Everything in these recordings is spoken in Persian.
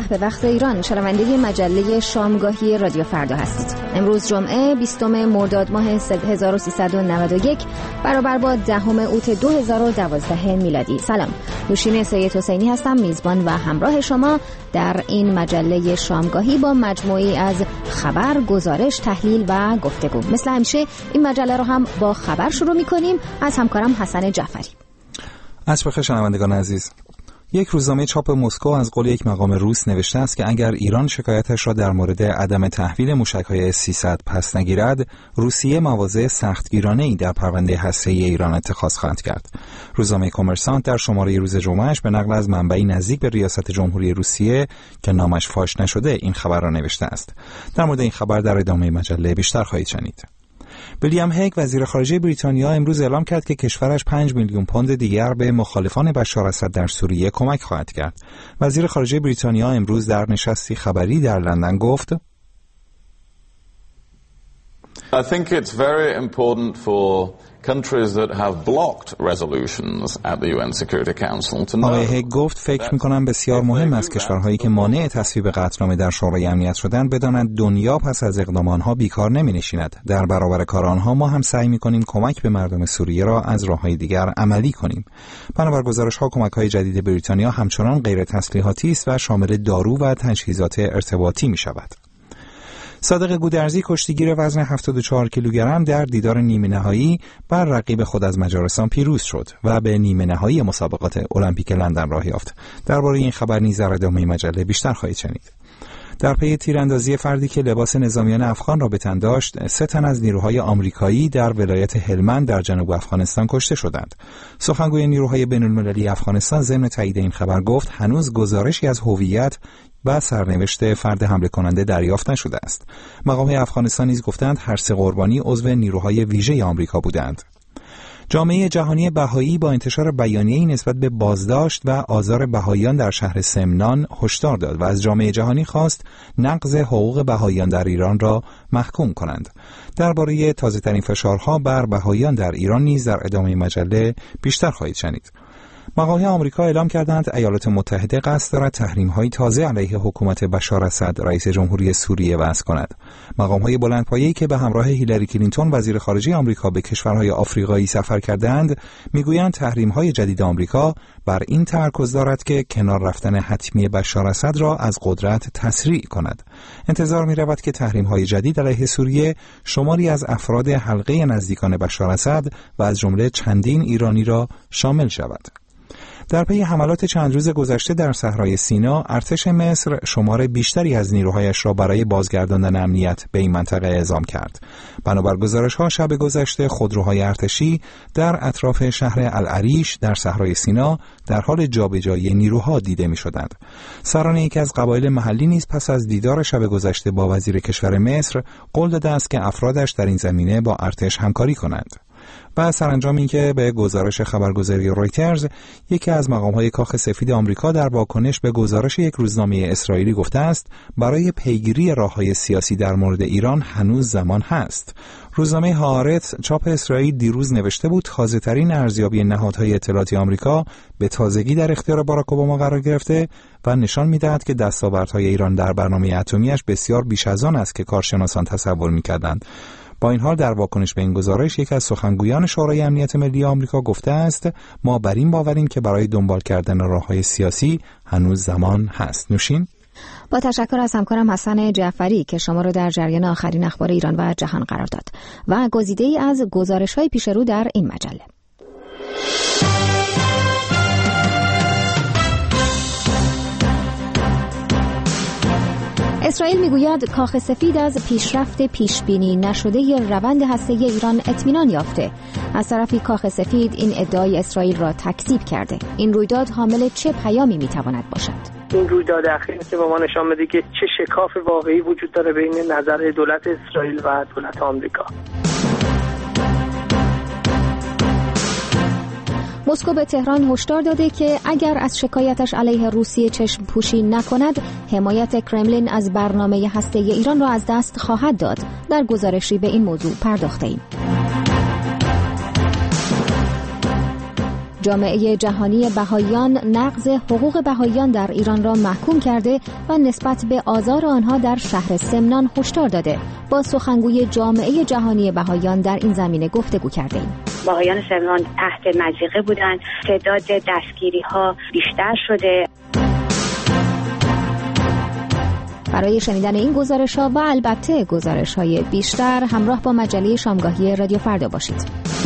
به وقت ایران، شنونده مجله شامگاهی رادیو فردا هستید. امروز جمعه 20 مرداد ماه 1391 برابر با 10 اوت 2012 میلادی. سلام، نوشین سید حسینی هستم، میزبان و همراه شما در این مجله شامگاهی با مجموعی از خبر، گزارش، تحلیل و گفتگو. مثل همیشه این مجله رو هم با خبر شروع می‌کنیم از همکارم حسن جعفری. عصر بخیر شنوندگان عزیز. یک روزنامه چاپ مسکو از قول یک مقام روس نوشته است که اگر ایران شکایتش را در مورد عدم تحویل موشک‌های S-300 پس نگیرد، روسیه مواضع سختگیرانه‌ای در پرونده هسته‌ای ایران اتخاذ خواهد کرد. روزنامه کمرسانت در شماره روز جمعه‌اش به نقل از منبعی نزدیک به ریاست جمهوری روسیه که نامش فاش نشده این خبر را نوشته است. در مورد این خبر در ادامه مجله بیشتر خواهید شنید. ویلیام هگ وزیر خارجه بریتانیا امروز اعلام کرد که کشورش 5 میلیون پوند دیگر به مخالفان بشار اسد در سوریه کمک خواهد کرد. وزیر خارجه بریتانیا امروز در نشستی خبری در لندن گفت: I think it's very important for countries that have blocked resolutions at the UN Security Council to know. آقای هگ گفت فکر می‌کنم بسیار مهم است کشورهایی که مانع تصویب قطعنامه در شورای امنیت شدند بدانند دنیا پس از اقدام آنها بیکار نمی‌نشیند. در برابر کار آنها ما هم سعی می‌کنیم کمک به مردم سوریه را از راه‌های دیگر عملی کنیم. بنابر گزارش‌ها کمک‌های جدید بریتانیا همچنان غیر تسلیحاتی است و شامل دارو و تجهیزات ارتباطی می‌شود. صادق گودرزی کشتیگیر وزن 74 کیلوگرم در دیدار نیمه نهایی بر رقیب خود از مجارستان پیروز شد و به نیمه نهایی مسابقات المپیک لندن راه یافت. درباره این خبر نیز در ادامه مجله بیشتر خواهید شنید. در پی تیراندازی فردی که لباس نظامیان افغان را به تن داشت، 3 تن از نیروهای آمریکایی در ولایت هلمند در جنوب افغانستان کشته شدند. سخنگوی نیروهای بین‌المللی افغانستان ضمن تایید این خبر گفت هنوز گزارشی از هویت و سرنوشت فرد حمله کننده دریافت نشده است. مقامات افغانستان نیز گفتند هر 3 قربانی عضو نیروهای ویژه آمریکا بودند. جامعه جهانی بهایی با انتشار بیانیه‌ای نسبت به بازداشت و آزار بهاییان در شهر سمنان هشدار داد و از جامعه جهانی خواست نقض حقوق بهاییان در ایران را محکوم کنند. درباره تازه‌ترین فشارها بر بهاییان در ایران نیز در ادامه مجله بیشتر خواهید شنید. مقامات آمریکا اعلام کردند ایالات متحده قصد دارد تحریم‌های تازه علیه حکومت بشار اسد رئیس جمهوری سوریه وضع کند. مقام‌های بلندپایه‌ای که به همراه هیلاری کلینتون وزیر خارجه آمریکا به کشورهای آفریقایی سفر کردند، میگویند تحریم‌های جدید آمریکا بر این تمرکز دارد که کنار رفتن حتمی بشار اسد را از قدرت تسریع کند. انتظار می‌رود که تحریم‌های جدید علیه سوریه شماری از افراد حلقه نزدیکان بشار اسد و از جمله چندین ایرانی را شامل شود. در پی حملات چند روز گذشته در صحرای سینا، ارتش مصر شمار بیشتری از نیروهایش را برای بازگرداندن امنیت به این منطقه اعزام کرد. بنابر گزارش‌ها شب گذشته خودروهای ارتشی در اطراف شهر العریش در صحرای سینا در حال جابجایی نیروها دیده می‌شدند. سران یکی از قبایل محلی نیز پس از دیدار شب گذشته با وزیر کشور مصر قول داده است که افرادش در این زمینه با ارتش همکاری کنند. و سرانجام این که به گزارش خبرگزاری رویترز یکی از مقام‌های کاخ سفید آمریکا در واکنش به گزارش یک روزنامه اسرائیلی گفته است برای پیگیری راه‌های سیاسی در مورد ایران هنوز زمان هست. روزنامه هآرتس چاپ اسرائیل دیروز نوشته بود تازه‌ترین ارزیابی نهادهای اطلاعاتی آمریکا به تازگی در اختیار باراک اوباما قرار گرفته و نشان می‌دهد که دستاوردهای ایران در برنامه اتمی‌اش بسیار بیش از آن است که کارشناسان تصور می‌کردند. با این حال در واکنش به این گزارش یک از سخنگویان شورای امنیت ملی آمریکا گفته است ما بر این باوریم که برای دنبال کردن راه‌های سیاسی هنوز زمان هست. نوشین. با تشکر از همکارم حسن جعفری که شما را در جریان آخرین اخبار ایران و جهان قرار داد و گزیده‌ای از گزارش‌های پیش رو در این مجله. اسرائیل میگوید کاخ سفید از پیشرفت پیشبینی نشده روند هسته‌ای ایران اطمینان یافته. از طرفی کاخ سفید این ادعای اسرائیل را تکذیب کرده. این رویداد حامل چه پیامی میتواند باشد؟ این رویداد اخیر که به ما نشان میده که چه شکاف واقعی وجود داره بین نظر دولت اسرائیل و دولت آمریکا. مسکو به تهران هشدار داده که اگر از شکایتش علیه روسیه چشم پوشی نکند، حمایت کرملین از برنامه هسته‌ای ایران را از دست خواهد داد. در گزارشی به این موضوع پرداخته‌ایم. جامعه جهانی بهائیان نقض حقوق بهائیان در ایران را محکوم کرده و نسبت به آزار آنها در شهر سمنان هشدار داده. با سخنگوی جامعه جهانی بهائیان در این زمینه گفتگو کردیم. بهائیان سمنان تحت مضیقه بودند، تعداد دستگیری‌ها بیشتر شده. برای شنیدن این گزارش‌ها و البته گزارش‌های بیشتر همراه با مجله شامگاهی رادیو فردا باشید.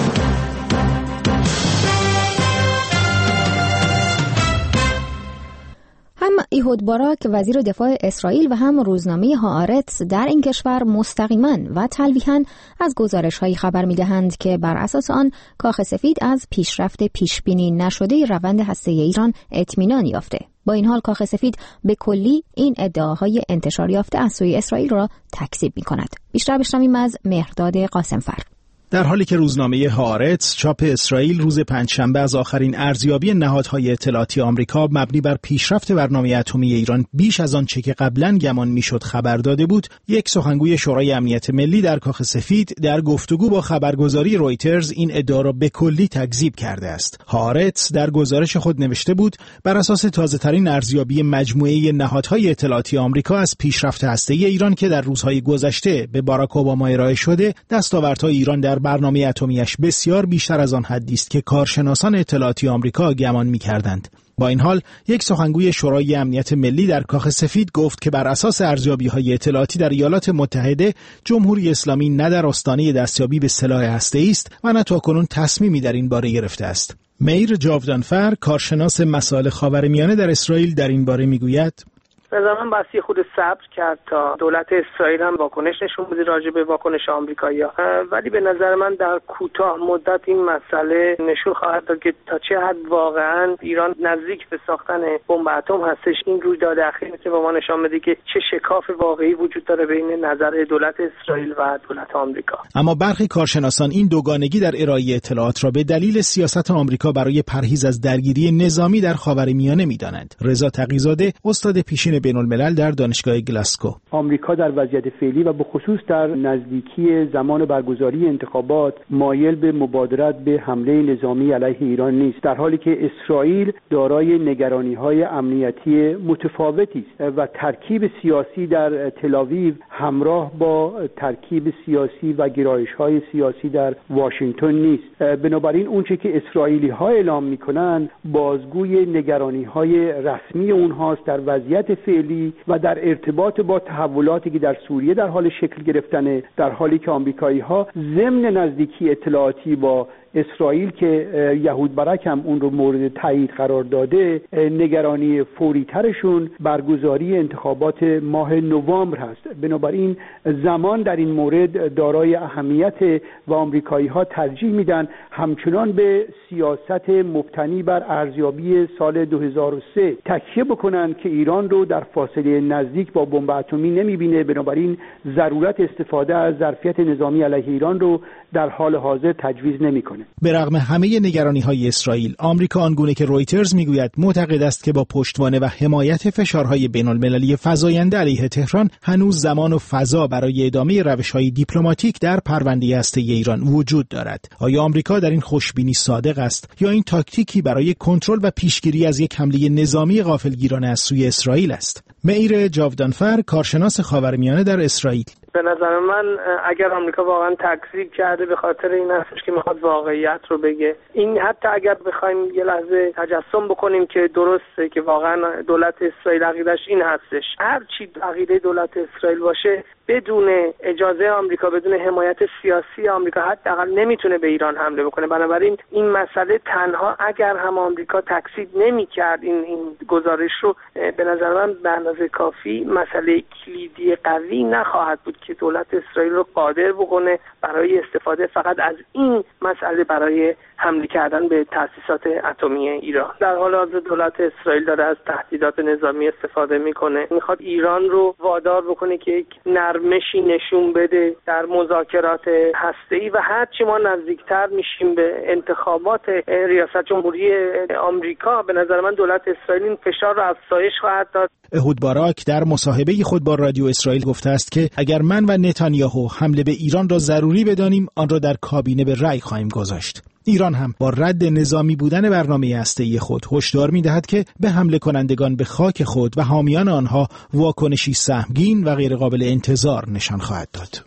هم ایهود باراک وزیر دفاع اسرائیل و هم روزنامه هآرتس در این کشور مستقیما و تلویحاً از گزارش‌هایی خبر می‌دهند که بر اساس آن کاخ سفید از پیشرفت پیشبینی نشده روند هسته‌ای ایران اطمینان یافته. با این حال کاخ سفید به کلی این ادعاهای انتشار یافته از سوی اسرائیل را تکذیب می‌کند. بیشتر بشنویم از مهرداد قاسمفر. در حالی که روزنامه هآرتس چاپ اسرائیل روز پنجشنبه از آخرین ارزیابی نهادهای اطلاعاتی آمریکا مبنی بر پیشرفت برنامه اتمی ایران بیش از آنچه که قبلا گمان میشد خبر داده بود، یک سخنگوی شورای امنیت ملی در کاخ سفید در گفتگو با خبرگزاری رویترز این ادعا را به کلی تکذیب کرده است. هآرتس در گزارش خود نوشته بود بر اساس تازه‌ترین ارزیابی مجموعه نهادهای اطلاعاتی آمریکا از پیشرفت هسته‌ای ایران که در روزهای گذشته به باراک اوباما ارائه شده، دستاوردهای ایران در برنامه اتمیش بسیار بیشتر از آن حدی است که کارشناسان اطلاعاتی آمریکا گمان می‌کردند. با این حال یک سخنگوی شورای امنیت ملی در کاخ سفید گفت که بر اساس ارزیابی‌های اطلاعاتی در ایالات متحده، جمهوری اسلامی نه در آستانه دستیابی به سلاح هسته‌ای است و نه تاکنون تصمیمی در این باره گرفته است. میر جاودانفر، کارشناس مسائل خاورمیانه در اسرائیل، در این باره می‌گوید: نظرم باید خود صبر کرد تا دولت اسرائیل هم واکنش نشون بده راجع به واکنش آمریکایی‌ها، ولی به نظر من در کوتاه مدت این مسئله نشون خواهد داد که تا چه حد واقعا ایران نزدیک به ساختن بمب اتم هستش. این رویداد اخیر که به ما نشان بده که چه شکاف واقعی وجود داره بین نظر دولت اسرائیل و دولت آمریکا. اما برخی کارشناسان این دوگانگی در ارائه اطلاعات را به دلیل سیاست آمریکا برای پرهیز از درگیری نظامی در خاورمیانه می‌دانند. رضا تقی‌زاده، استاد پیشین بین‌الملل در دانشگاه گلاسکو: آمریکا در وضعیت فعلی و به خصوص در نزدیکی زمان برگزاری انتخابات مایل به مبادرت به حمله نظامی علیه ایران نیست، در حالی که اسرائیل دارای نگرانی‌های امنیتی متفاوتی است و ترکیب سیاسی در تل‌آویو همراه با ترکیب سیاسی و گرایش‌های سیاسی در واشنگتن نیست. بنابراین اونچه که اسرائیلی‌ها اعلام می‌کنند بازگوی نگرانی‌های رسمی اونهاست در وضعیت فعلی و در ارتباط با تحولاتی که در سوریه در حال شکل گرفتنه، در حالی که آمریکایی‌ها ضمن نزدیکی اطلاعاتی با اسرائیل که یهود برک هم اون رو مورد تایید قرار داده، نگرانی فوری ترشون برگزاری انتخابات ماه نوامبر هست. بنابراین زمان در این مورد دارای اهمیت و آمریکایی‌ها ترجیح میدن همچنان به سیاست مبتنی بر ارزیابی سال 2003 تکیه بکنن که ایران رو در فاصله نزدیک با بمب اتمی نمیبینه. بنابراین ضرورت استفاده از ظرفیت نظامی علیه ایران رو در حال حاضر تجویز نمیکنه. به رغم همه نگرانی‌های اسرائیل، آمریکا آنگونه که رویترز میگوید معتقد است که با پشتوانه و حمایت فشارهای بین‌المللی فزاینده علیه تهران هنوز زمان و فضا برای ادامه روش‌های دیپلماتیک در پرونده هسته‌ای ایران وجود دارد. آیا آمریکا در این خوشبینی صادق است یا این تاکتیکی برای کنترل و پیشگیری از یک حمله نظامی غافلگیرانه از سوی اسرائیل است؟ میر جاودانفر، کارشناس خاورمیانه در اسرائیل: به نظر من اگر آمریکا واقعا تکذیب کرده به خاطر این هستش که میخواد واقعیت رو بگه. این حتی اگر بخوایم یه لحظه تجسم بکنیم که درسته که واقعا دولت اسرائیل عقیدش این هستش، هر چی عقیده دولت اسرائیل باشه بدون اجازه آمریکا، بدون حمایت سیاسی آمریکا حداقل نمیتونه به ایران حمله بکنه. بنابراین این مسئله تنها اگر هم آمریکا تکذیب نمی‌کرد این گزارش رو، به نظر من به اندازه کافی مسئله کلیدی قوی نخواهد بود که دولت اسرائیل رو قادر بکنه برای استفاده فقط از این مسئله برای حمله کردن به تأسیسات اتمی ایران. در حال حاضر دولت اسرائیل داره از تهدیدات نظامی استفاده میکنه، میخواد ایران رو وادار بکنه که یک نرمشی نشون بده در مذاکرات هسته‌ای و هرچی ما نزدیکتر میشیم به انتخابات ریاست جمهوری آمریکا، به نظر من دولت اسرائیل این فشار رو افزایش خواهد داد. ایهود باراک در مصاحبه خود با رادیو اسرائیل گفته است که اگر من و نتانیاهو حمله به ایران را ضروری بدانیم، آن را در کابینه به رأی خواهیم گذاشت. ایران هم با رد نظامی بودن برنامه هسته‌ای خود هشدار می‌دهد که به حمله کنندگان به خاک خود و حامیان آنها واکنشی سهمگین و غیرقابل انتظار نشان خواهد داد.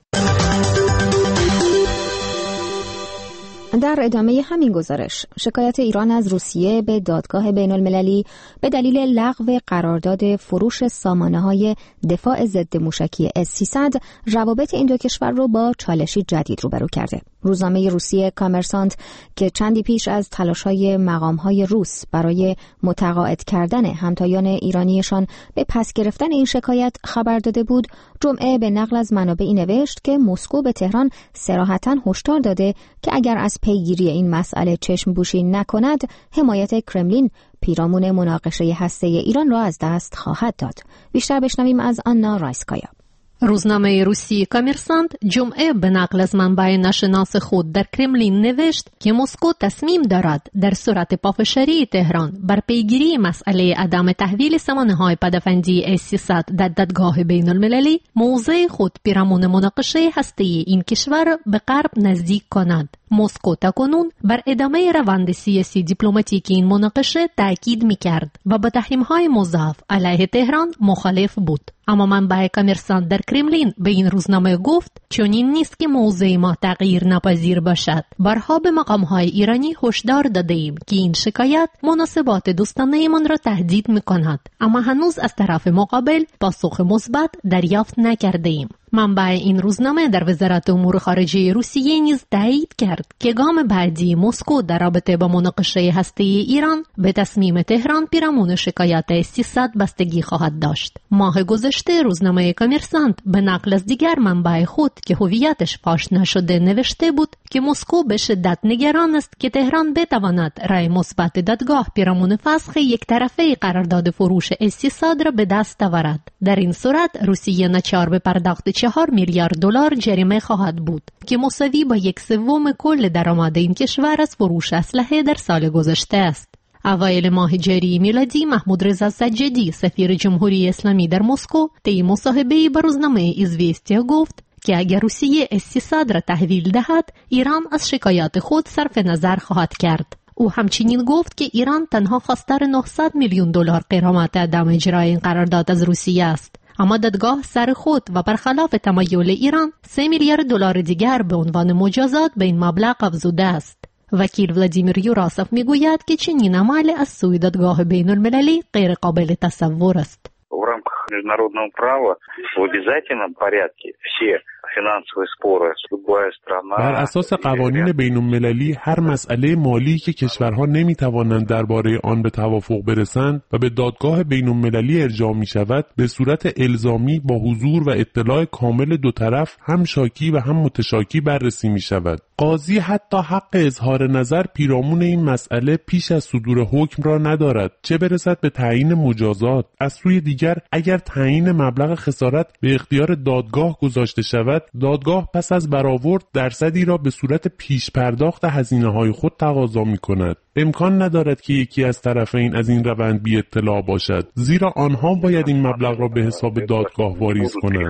در ادامه همین گزارش، شکایت ایران از روسیه به دادگاه بین‌المللی به دلیل لغو قرارداد فروش سامانه‌های دفاع ضد موشکی S-300 روابط این دو کشور رو با چالشی جدید روبرو کرده. روزنامه روسیه کامرسانت که چندی پیش از تلاش‌های مقام‌های روس برای متقاعد کردن همتایان ایرانیشان به پس گرفتن این شکایت خبر داده بود، جمعه به نقل از منابعی نوشت که مسکو به تهران صراحتاً هشدار داده که اگر از پیگیری این مسئله چشم پوشی نکند، حمایت کرملین پیرامون مناقشه هسته‌ای ایران را از دست خواهد داد. بیشتر بشنویم از آنا رایسکایا. روزنامه روسی کامرسانت جمعه به نقل از منبع ناشناس خود در کرملین نوشت که مسکو تصمیم دارد در صورت پافشاری تهران بر پیگیری مسئله عدم تحویل سامانه‌های پدافندی S-300 در دادگاه بین‌المللی موضع خود پیرامون مناقشه هسته‌ای این کشور به غرب نزدیک کند. مسکو تاکنون بر ادامه روند سیاسی دیپلماتیک این مناقشه تاکید می‌کرد و با تحریم‌های مضاعف علیه تهران مخالف بود. اما منبع کامرسانت در کرملین به این روزنامه گفت چنین نیست که موضع ما تغییر ناپذیر باشد. بارها به مقام‌های ایرانی هشدار داده‌ایم که این شکایت مناسبات دوستانه‌مان را تهدید می‌کند، اما هنوز از طرف مقابل پاسخ مثبت دریافت نکرده‌ایم. منبع این روزنامه در وزارت امور خارجه روسیه نیز تایید کرد که گام بعدی مسکو در رابطه با مناقشه هسته‌ای ایران به تصمیم تهران پیرامون شکایت S-300 بستگی خواهد داشت. ماه گذشته روزنامه کامرسانت به نقل از دیگر منبع خود که هویتش فاش نشده نوشته بود که مسکو به شدت نگران است که تهران بتواند رأی مثبت دادگاه پیرامون فسخ یک طرفه قرارداد فروش S-300 را به دست آورد. در این صورت روسیه ناچار به پرداخت 4 میلیارد دلار جریمه خواهد بود که مساوی با 1/3 کل درآمد این کشور از فروش اسلحه در سال گذشته است. اوایل ماه جاری میلادی محمود رضا سجادی سفیر جمهوری اسلامی در مسکو طی مصاحبه‌ای با روزنامه ایزویستیا گفت که اگر روسیه S-300 را تحویل دهد، ایران از شکایات خود صرف نظر خواهد کرد. او همچنین گفت که ایران تنها خواستار 900 میلیون دلار غرامت عدم اجرای این قرارداد از روسیه است. اما دادگاه سر خود و برخلاف تمایل ایران 3 میلیارد دلار دیگر به عنوان مجازات به این مبلغ افزوده است. وکیل ولادیمیر یوراسوف میگوید که چنین عمل از سوی دادگاه بین‌المللی غیر قابل تصور است. В рамках международного права в обязательном порядке все финансовые споры любая страна. بر اساس قوانین بین‌المللی هر مسئله مالی که کشورها نمی‌توانند درباره آن به توافق برسند و به دادگاه بین‌المللی ارجاع می‌شود، به صورت الزامی با حضور و اطلاع کامل دو طرف هم شاکی و هم متشاکی بررسی می‌شود. قاضی حتی حق اظهار نظر پیرامون این مسئله پیش از صدور حکم را ندارد، چه برسد به تعیین مجازات. از سوی دیگر اگر تعیین مبلغ خسارت به اختیار دادگاه گذاشته شود، دادگاه پس از برآورد درصدی را به صورت پیش پرداخت هزینه‌های خود تقاضا می‌کند. امکان ندارد که یکی از طرفین از این روند بی اطلاع باشد، زیرا آنها باید این مبلغ را به حساب دادگاه واریز کنند.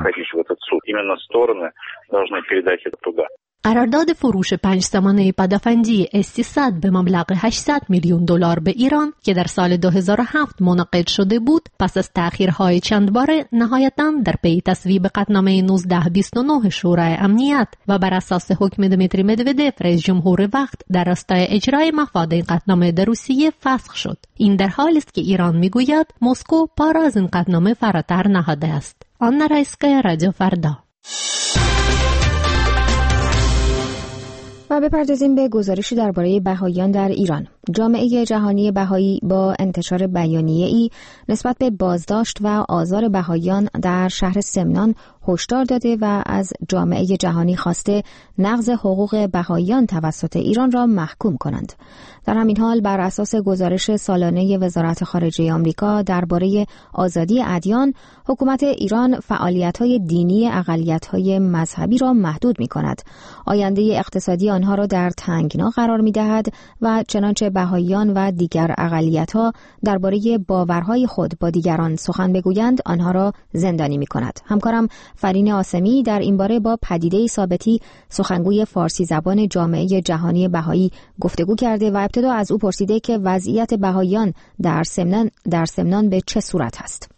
قرارداد فروش 5 سامانه پدافندی S-300 به مبلغ 800 میلیون دلار به ایران که در سال 2007 منعقد شده بود، پس از تأخیرهای چند باره نهایتاً در پی تصویب قطعنامه 1929 شورای امنیت و بر اساس حکم دمیتری مدودف رئیس جمهور وقت در راستای اجرای مفاد این قطعنامه در روسیه فسخ شد. این در حالی است که ایران میگوید مسکو پا را از این قطعنامه فراتر نهاده است. آنا رایسکایا، رادیو فردا. و بپردازیم به گزارشی درباره بهائیان در ایران. جامعه جهانی بهایی با انتشار بیانیه‌ای نسبت به بازداشت و آزار بهائیان در شهر سمنان هشدار داده و از جامعه جهانی خواسته نقض حقوق بهائیان توسط ایران را محکوم کنند. در همین حال بر اساس گزارش سالانه وزارت خارجه آمریکا درباره آزادی ادیان، حکومت ایران فعالیت‌های دینی اقلیت‌های مذهبی را محدود می‌کند. آینده اقتصادی آنها را در تنگنا قرار می‌دهد و چنانچه بهائیان و دیگر اقلیت‌ها درباره باورهای خود با دیگران سخن بگویند آنها را زندانی می‌کند. همکارم فرین آسمی در این باره با پدیده ثابتی سخنگوی فارسی زبان جامعه جهانی بهایی گفتگو کرده و ابتدا از او پرسیده که وضعیت بهائیان در سمنان به چه صورت است.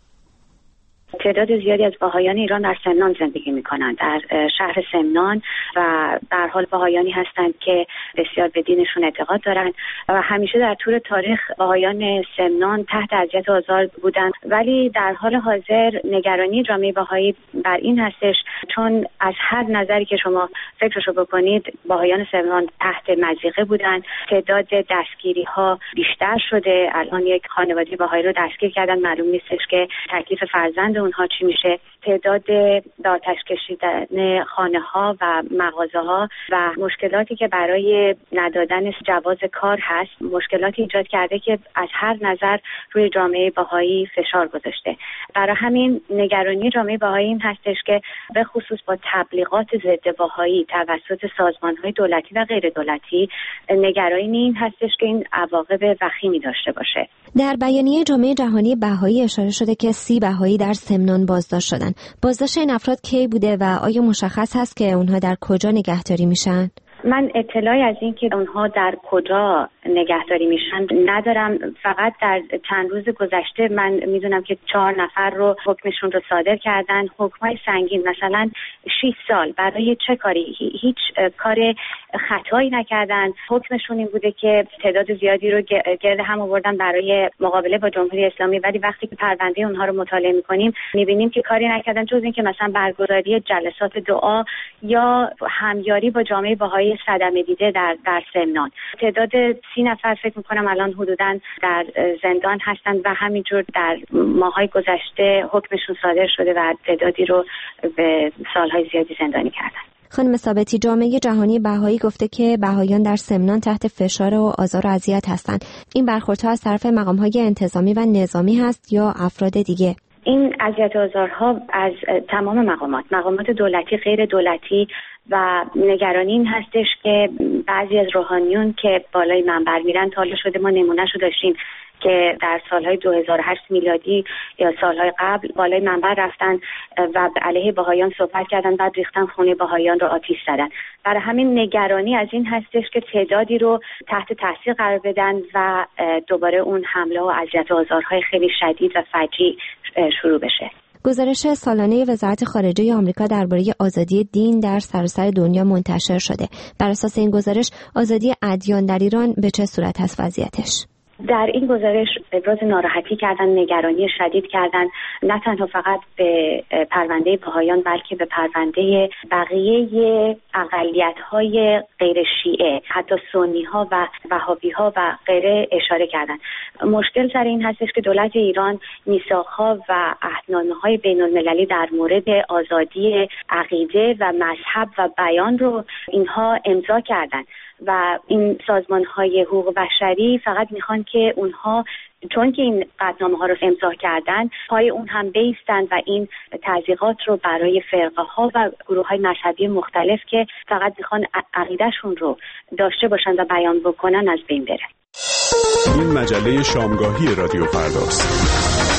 تعداد زیادی از بهائیان ایران در سمنان زندگی می‌کنند، در شهر سمنان، و در حال بهائیانی هستند که بسیار به دینشون اعتقاد دارند و همیشه در طول تاریخ بهائیان سمنان تحت اذیت و آزار بودند. ولی در حال حاضر نگرانی جامعه بهایی بر این هستش، چون از هر نظری که شما فکرشو بکنید بهائیان سمنان تحت مضیقه بودند. تعداد دستگیری‌ها بیشتر شده. الان یک خانواده بهایی رو دستگیر کردن، معلوم نیستش که تکلیف فرزند اونها چی میشه. تعداد به آتش کشیدن خانه‌ها و مغازه‌ها و مشکلاتی که برای ندادن جواز کار هست، مشکلاتی ایجاد کرده که از هر نظر روی جامعه بهایی فشار گذاشته. برای همین نگرانی جامعه بهایی این هستش که به خصوص با تبلیغات ضد بهایی توسط سازمان‌های دولتی و غیر دولتی، نگرانی این هستش که این عواقب وخیمی داشته باشه. در بیانیه جامعه جهانی بهایی اشاره شده که 30 بهایی در سمنان بازداشت شدن. بازداشت این افراد کی بوده و آیا مشخص هست که اونها در کجا نگهداری میشن؟ من اطلاعی از این که اونها در کجا نگهداری میشن ندارم. فقط در چند روز گذشته من میدونم که 4 نفر رو حکمشون رو صادر کردن، حکمای سنگین، مثلا 6 سال. برای چه کاری؟ هیچ کار خطایی نکردن. حکمشون این بوده که تعداد زیادی رو گرد هم آوردن برای مقابله با جمهوری اسلامی، ولی وقتی که پرونده اونها رو مطالعه میکنیم میبینیم که کاری نکردن جز این که مثلا برگزاری جلسات دعا یا همیاری با جامعه بهایی صدمه دیده در سمنان. تعداد 30 نفر فکر میکنم الان حدوداً در زندان هستند و همینجور در ماهای گذشته حکمشون صادر شده و تعدادی رو به سالهای زیادی زندانی کردن. خانم ثابتی، جامعه جهانی بهایی گفته که بهاییان در سمنان تحت فشار و آزار و اذیت هستند. این برخوردها از طرف مقام‌های انتظامی و نظامی هست یا افراد دیگه؟ این اذیت و آزارها از تمام مقامات دولتی، غیر دولتی، و نگرانی این هستش که بعضی از روحانیون که بالای منبر میرن، تا حالا شده ما نمونهشو داشتیم که در سالهای 2008 میلادی یا سالهای قبل بالای منبر رفتن و علیه بهائیان صحبت کردن، بعد ریختن خونه بهائیان رو آتش زدن. برای همین نگرانی از این هستش که تعدادی رو تحت تاثیر قرار بدن و دوباره اون حمله و اذیت و آزارهای خیلی شدید و فجیع شروع بشه. گزارش سالانه وزارت خارجه آمریکا درباره آزادی دین در سراسر دنیا منتشر شده. بر اساس این گزارش آزادی ادیان در ایران به چه صورت هست وضعیتش؟ در این گزارش ابراز ناراحتی کردن، نگرانی شدید کردن، نه تنها فقط به پرونده بهائیان بلکه به پرونده بقیه اقلیت‌های غیر شیعه، حتی سنی‌ها و وهابی‌ها و غیره اشاره کردن. مشکل سر این هستش که دولت ایران میثاق‌ها و عهدنامه‌های بین‌المللی در مورد آزادی عقیده و مذهب و بیان رو اینها امضا کردن و این سازمان‌های حقوق بشری فقط میخوان که اونها، چون که این قطعنامه‌ها رو امضا کردن، پای اون هم بیستن و این تضییقات رو برای فرقه‌ها و گروه‌های مذهبی مختلف که فقط میخوان عقیده‌شون رو داشته باشن و بیان بکنن از بین بره. این مجله شامگاهی رادیو فرداست.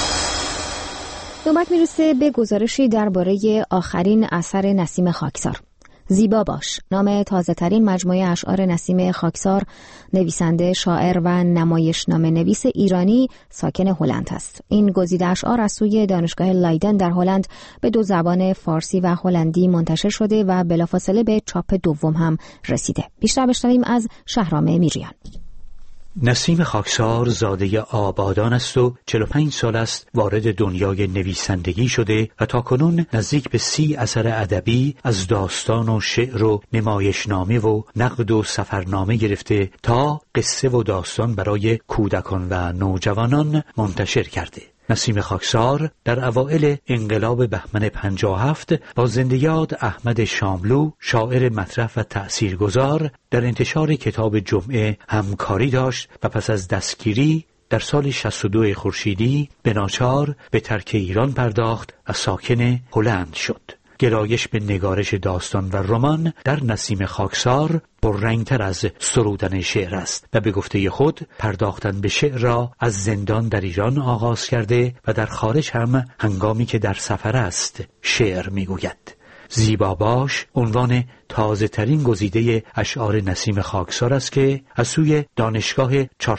نوبت میرسه به گزارشی درباره آخرین اثر نسیم خاکسار. زیبا باش، نام تازه ترین مجموعه اشعار نسیم خاکسار، نویسنده، شاعر و نمایشنامه نویس ایرانی ساکن هلند است. این گزیده اشعار از سوی دانشگاه لایدن در هلند به 2 زبان فارسی و هلندی منتشر شده و بلافاصله به چاپ دوم هم رسیده. بیشتر بشنویم از شهرام میریان. نسیم خاکسار زاده آبادان است و 45 سال است وارد دنیای نویسندگی شده و تاکنون نزدیک به 30 اثر ادبی از داستان و شعر و نمایشنامه و نقد و سفرنامه گرفته تا قصه و داستان برای کودکان و نوجوانان منتشر کرده. نسیم خاکسار در اوائل انقلاب بهمن 57 با زنده‌یاد احمد شاملو، شاعر مطرح و تأثیرگذار، در انتشار کتاب جمعه همکاری داشت و پس از دستگیری در سال 62 خورشیدی به ناچار به ترک ایران پرداخت و ساکن هلند شد. گرایش به نگارش داستان و رمان در نسیم خاکسار پررنگتر از سرودن شعر است و به گفته خود پرداختن به شعر را از زندان در ایران آغاز کرده و در خارج هم هنگامی که در سفر است شعر میگوید. زیبا باش عنوان تازه ترین گزیده اشعار نسیم خاکسار است که از سوی دانشگاه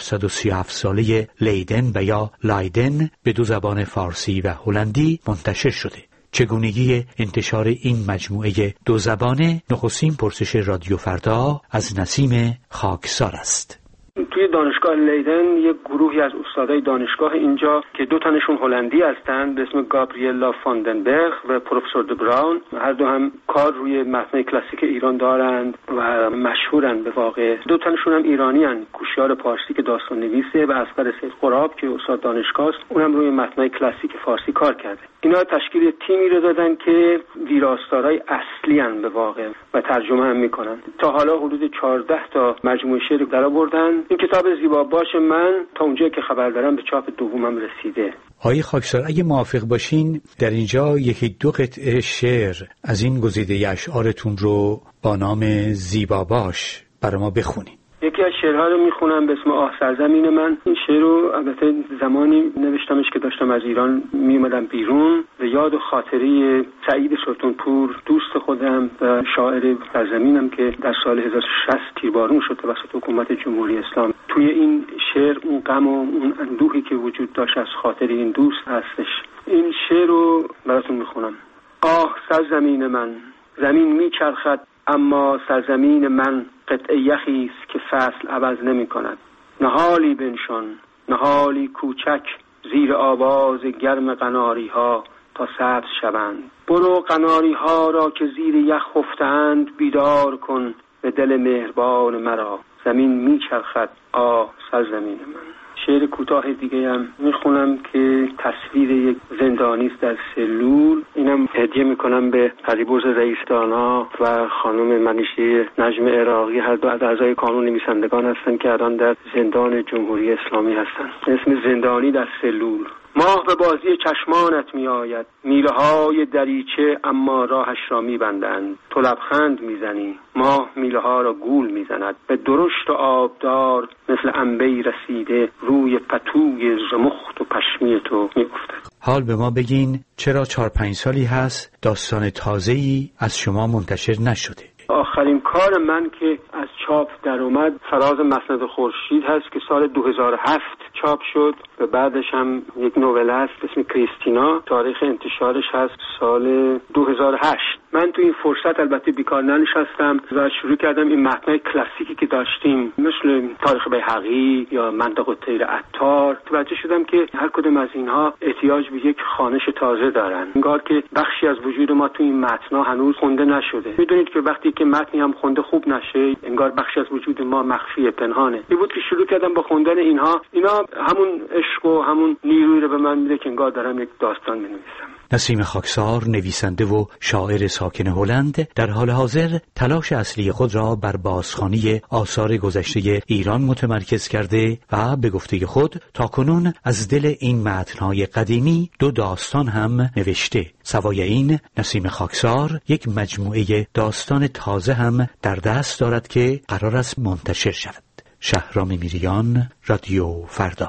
437 ساله لیدن و یا لایدن به دو زبان فارسی و هلندی منتشر شده. چگونگی انتشار این مجموعه دو زبانه نخستین پرسش رادیو فردا از نسیم خاکسار است. توی دانشگاه لیدن یک گروهی از استادای دانشگاه اینجا که دو تنشون هلندی هستند به اسم گابریلا فاندنبرگ و پروفسور دبراون، هر دو هم کار روی متن کلاسیک ایران دارند و مشهورن. به واقع دو تنشون هم ایرانی هستند. کوشیار پارسی که داستان نویسه و اصغر سید قراب که استاد دانشگاه است، اونم روی متن کلاسیک فارسی کار کرده. اینا تشکیل تیمی رو دادن که ویراستارای اصلی هستند به واقع و ترجمه هم میکنن. تا حالا حدود 14 تا مجموعه شعر درآوردن. این کتاب زیبا باش من تا اونجایی که خبر دارم به چاپ دومم رسیده. آقای خاکسار اگه موافق باشین در اینجا یکی دو قطعه شعر از این گزیده اشعارتون رو با نام زیبا باش برای ما بخونین. یکی از شعرها رو میخونم به اسم آه سرزمین من. این شعر رو البته زمانی نوشتمش که داشتم از ایران میومدم بیرون و یاد و خاطره سعید سلطانپور دوست خودم و شاعر سرزمینم که در سال 1060 تیربارون شد توسط حکومت جمهوری اسلامی. توی این شعر اون غم و اون اندوهی که وجود داشت از خاطر این دوست هستش. این شعر رو براتون میخونم. آه سرزمین من، زمین میچرخد اما سرزمین من قطعه یخی است که فصل عوض نمی کند. نهالی بنشان، نهالی کوچک زیر آواز گرم قناری ها تا سبز شوند. برو قناری ها را که زیر یخ خفتند بیدار کن به دل مهربان مرا. زمین می چرخد آه سرزمین من. شعر کوتاه دیگه هم میخونم که تصویر یک زندانی است در سلول. اینم هدیه میکنم به فریبرز رئیس دانا و خانم منیشه نجم عراقی، هر دو از اعضای کانون نویسندگان هستند که الان در زندان جمهوری اسلامی هستند. اسم زندانی در سلول. ماه به بازی چشمانت می آید، میله های دریچه اما راهش را می بندند. تو لبخند می زنی، ماه میله ها را گول می زند. به درشت و آبدار مثل انبی رسیده روی پتوی زمخت و پشمی تو می افتد. حال به ما بگین چرا 4-5 سالی هست داستان تازه‌ای از شما منتشر نشده؟ آخرین کار من که از چاپ در اومد فراز مسند خورشید هست که سال 2007 چاپ شد و بعدش هم یک نوول هست به اسم کریستینا، تاریخ انتشارش هست سال 2008. من تو این فرصت البته بیکار ننشستم و شروع کردم این متن‌های کلاسیکی که داشتیم مثل تاریخ بیهقی یا منطق الطیر عطار، توجه شدم که هر کدوم از اینها احتیاج به یک خوانش تازه دارن. انگار که بخشی از وجود ما تو این متن‌ها هنوز خونده نشده. میدونید که وقتی که متنی هم خونده خوب نشه انگار بخشی از وجود ما مخفیه، پنهانه. این بود که شروع کردم با خوندن اینها. اینا همون عشق و همون نیرویی رو به من میده که انگار دارم یک داستان می‌نویسم. نسیم خاکسار نویسنده و شاعر ساکن هلند در حال حاضر تلاش اصلی خود را بر بازخوانی آثار گذشته ایران متمرکز کرده و به گفته خود تاکنون از دل این متن‌های قدیمی 2 داستان هم نوشته. سوای این نسیم خاکسار یک مجموعه داستان تازه هم در دست دارد که قرار است منتشر شود. شهرام میریان، رادیو فردا.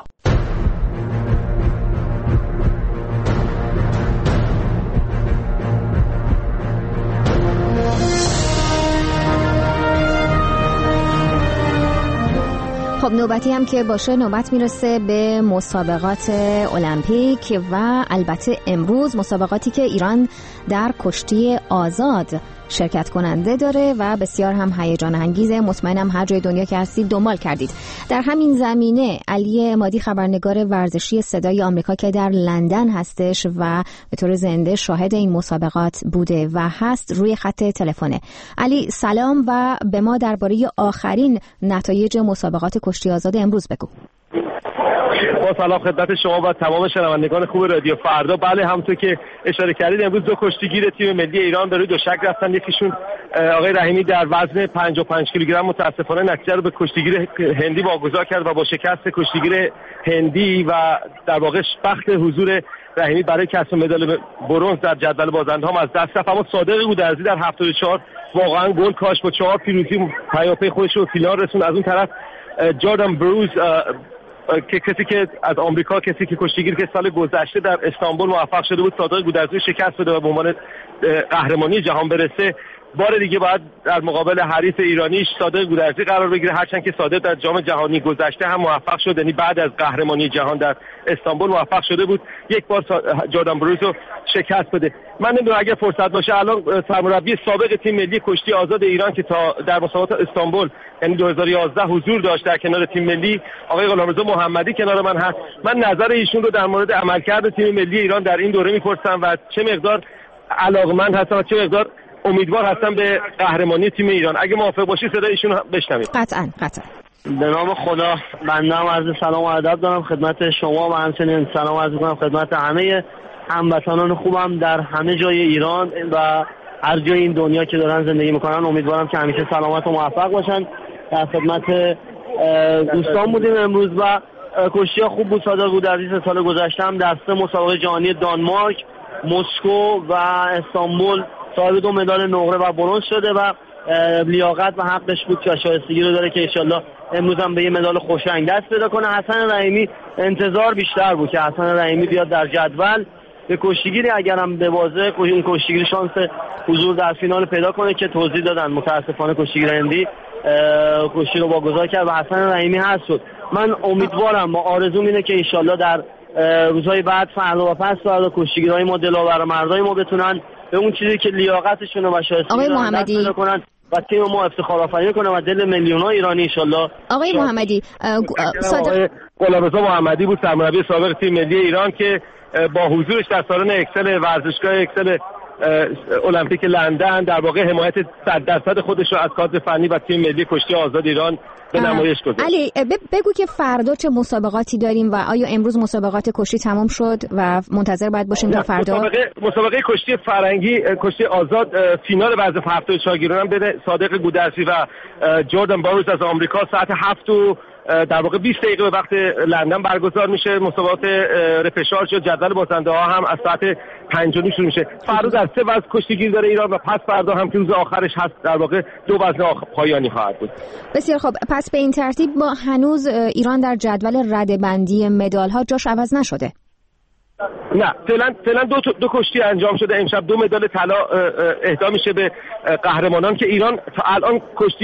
خب نوبتی هم که باشه نوبت میرسه به مسابقات المپیک و البته امروز مسابقاتی که ایران در کشتی آزاد شرکت کننده داره و بسیار هم هیجان انگیزه. مطمئنم هر جای دنیا که هستید دنبال کردید. در همین زمینه علی عمادی خبرنگار ورزشی صدای آمریکا که در لندن هستش و به طور زنده شاهد این مسابقات بوده و هست روی خط تلفنه. علی سلام و به ما درباره آخرین نتایج مسابقات کشتی آزاد امروز بگو. با سلام خدمت شما و تمام شنوندگان خوب رادیو فردا. بله همونطور که اشاره کردید امروز 2 کشتیگیر تیم ملی ایران به روی دوشک رفتن. یکیشون آقای رحیمی در وزن 55 کیلوگرم متاسفانه نتیجه رو به کشتیگیر هندی واگذار کرد و با شکست کشتیگیر هندی و در واقع بخت حضور رحیمی برای کسب مدال برنز در جدول بازنده‌ها از دست رفت، اما صادق گودرزی در 74 واقعا گل کاش با 4 پیروزی پیاپی خودش رو فینال رسون. از اون طرف جردن بروز که کسی که از آمریکا، کسی که کشتیگیر که سال گذشته در استانبول موفق شده بود صادق گودرزی شکست بده و به عنوان قهرمانی جهان برسه، بار دیگه باید در مقابل حریف ایرانیش صادق گودرزی قرار بگیره، هرچند که صادق در جام جهانی گذشته هم موفق شد، یعنی بعد از قهرمانی جهان در استانبول موفق شده بود یک بار جردن بروز رو شکست بده. من نمیدونم اگه فرصت باشه الان سرمربی سابق تیم ملی کشتی آزاد ایران که تا در مسابقات استانبول یعنی 2011 حضور داشت در کنار تیم ملی، آقای غلامرضا محمدی کنار من هست، من نظر ایشون رو در مورد عملکرد تیم ملی ایران در این دوره میپرسم و چه مقدار علاقمند هستن و چه مقدار امیدوار هستم به قهرمانی تیم ایران. اگه موافق باشی صدای ایشون بشنوید. قطعاً. به نام خدا بنده هم عرض سلام و ادب دارم خدمت شما و همچنین سلام عرض می‌کنم خدمت همه هموطنان خوبم در همه جای ایران و هر جای این دنیا که دارن زندگی میکنن. امیدوارم که همیشه سلامت و موفق باشن. در خدمت دوستان بودیم امروز و کشتی خوب بود. صادق گودرزی سال گذشته هم در 3 مسابقه جهانی دانمارک، مسکو و استانبول صاحب 2 مدال نقره و برنز شده و لیاقت و حقش بود که شایستگی رو داره که انشالله امروز هم به یه مدال خوشرنگ دست پیدا کنه. حسن رحیمی انتظار بیشتر بود که حسن رحیمی بیاد در جدول به کشتیگیری اگرم به بازه این کشتیگیر شانس حضور در فینال پیدا کنه که توضیح دادن متاسفانه کشتیگیر هندی کشتی رو واگذار کرد و حسن رحیمی هست شد. من امیدوارم و آرزوم اینه که انشالله در روزهای بعد فردا و پس فردا کشتیگیرهای ما دلاور مردای ما بتونن به اون چیزی که لیاقتشونه و شایستگی رو پیدا کنن و تیم ما افتخار آفرینی کنه و دل میلیون‌ها ایرانی ان شاءالله. آقای محمدی صادق غلامرضا محمدی بود سرمربی سابق تیم ملی ایران که با حضورش در سالن اکسل ورزشگاه اکسل المپیک لندن در واقع حمایت 100% خودش رو از کادر فنی و تیم ملی کشتی آزاد ایران به نمایش گذاشت. علی بگو که فردا چه مسابقاتی داریم و آیا امروز مسابقات کشتی تمام شد و منتظر باید باشیم تا فردا؟ مسابقه کشتی فرنگی کشتی آزاد فینال ورزش 74 گیران بین صادق گودرزی و جردن بروز از آمریکا ساعت 7 و در واقع 20 دقیقه به وقت لندن برگزار میشه. مسابقات رپشارج یا جدول بازنده‌ها هم از ساعت 5 شروع میشه. فردا در 3 وزن کشتیگیر داره ایران و پس فردا هم که روز آخرش هست در واقع 2 وزن پایانی خواهد بود. بسیار خوب. پس به این ترتیب ما هنوز ایران در جدول رده‌بندی مدال‌ها جاش عوض نشده. نه فعلا دو کشتی انجام شده. امشب 2 مدال طلا اهدا میشه به قهرمانان که ایران تا الان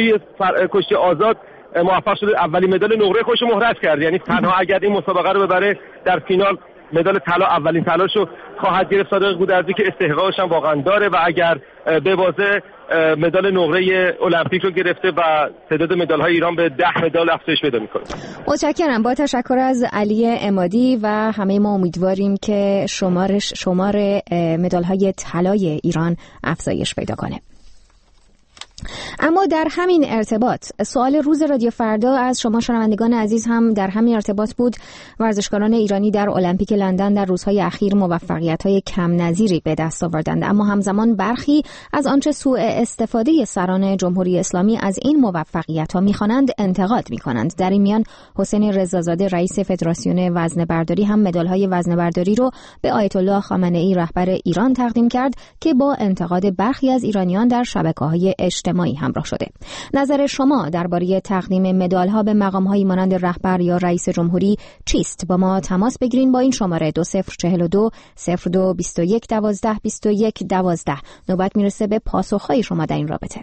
کشتی آزاد موفق شده اولین مدال نقره خودش مهرس کرد، یعنی تنها اگر این مسابقه رو ببره در فینال مدال طلا اولین طلاشو خواهد گرفت. صادق گودرزی که استحقاقش هم واقعا داره و اگر به بازه مدال نقره المپیک رو گرفته و تعداد مدال‌های ایران به 10 مدال افزایش پیدا می‌کنه. متشکرم. با تشکر از علی عمادی و همه ما امیدواریم که شمار مدال‌های طلای ایران افزایش پیدا کنه. اما در همین ارتباط سوال روز رادیو فردا از شما شنوندگان عزیز هم در همین ارتباط بود. ورزشکاران ایرانی در المپیک لندن در روزهای اخیر موفقیت‌های کم نظیری به دست آوردند، اما همزمان برخی از آنچه سوء استفاده سران جمهوری اسلامی از این موفقیت‌ها می‌خوانند انتقاد می‌کنند. در این میان حسین رضازاده رئیس فدراسیون وزنه‌برداری هم مدال‌های وزنه‌برداری رو به آیت الله خامنه‌ای رهبر ایران تقدیم کرد که با انتقاد برخی از ایرانیان در شبکه‌های اجتماعی همراه شده. نظر شما درباره تقدیم مدال‌ها به مقام‌هایی مانند رهبر یا رئیس جمهوری چیست؟ با ما تماس بگیرین با این شماره 2042 02 21 12 21 12. نوبت میرسه به پاسخ‌های شما در این رابطه.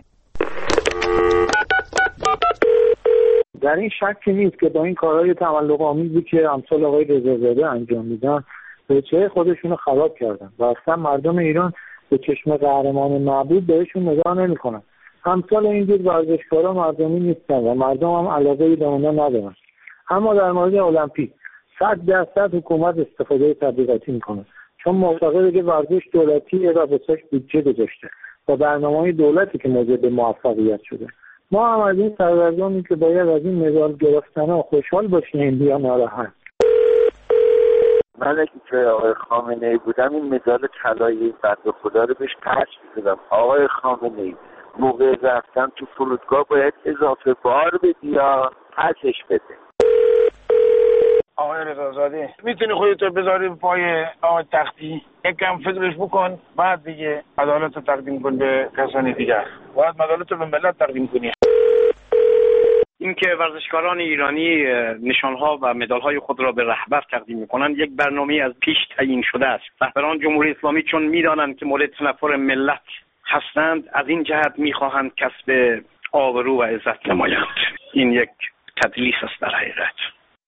در این شکی نیست که با این کارهای تملق آمیزی که امثال آقای رضازاده انجام میدن بچه خودشون رو خراب کردن و اصلا مردم ایران به چشم قهرمان معبود بهشون نگاه نمی‌کنن. امثال اینجور ورزشکارا مردمی نیستن و مردم هم علاقه‌ای به اونا ندارن. اما در مورد المپیک 100% حکومت استفاده تبلیغاتی میکنه، چون معتقده که ورزش دولتیه و واسش بودجه گذاشته و برنامه‌های دولتی که موجب به موفقیت شده. ما هم از این سرگردانی که باید از این مدال گرفتن‌ها خوشحال باشیم یا ناراحت. من اگه آقای خامنه‌ای بودم این مدال طلایی بنده خدا رو بهش پس می‌دادم. آقای خامنه‌ای موقع رفتن تو فرودگاه باید اضافه بار بدی یا پسش بده. آقای رضازاده میتونی خودتو بذاری پای آقای تختی، یکم فکرش بکن، بعد دیگه عدالت رو تقدیم کن به کسانی دیگر. باید عدالت رو به ملت تقدیم کنی. اینکه ورزشکاران ایرانی نشانها و مدالهای خود را به رهبر تقدیم می‌کنند یک برنامه از پیش تعیین شده است. رهبران جمهوری اسلامی چون می‌دانند که مورد تنفر ملت هستند، از این جهت می‌خواهند کسب آبرو و عزت نمایند. این یک تدلیس است در حقیقت.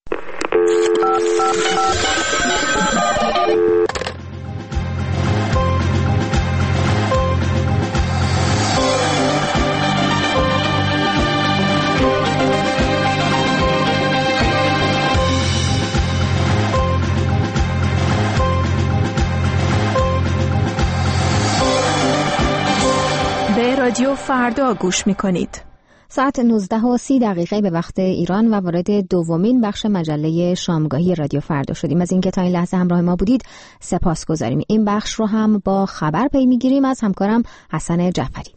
به رادیو فردا گوش می‌کنید. ساعت 19:30 به وقت ایران و وارد دومین بخش مجله شامگاهی رادیو فردا شدیم. از اینکه تا این لحظه همراه ما بودید سپاسگزاریم. این بخش رو هم با خبر پی می‌گیریم از همکارم حسن جعفری.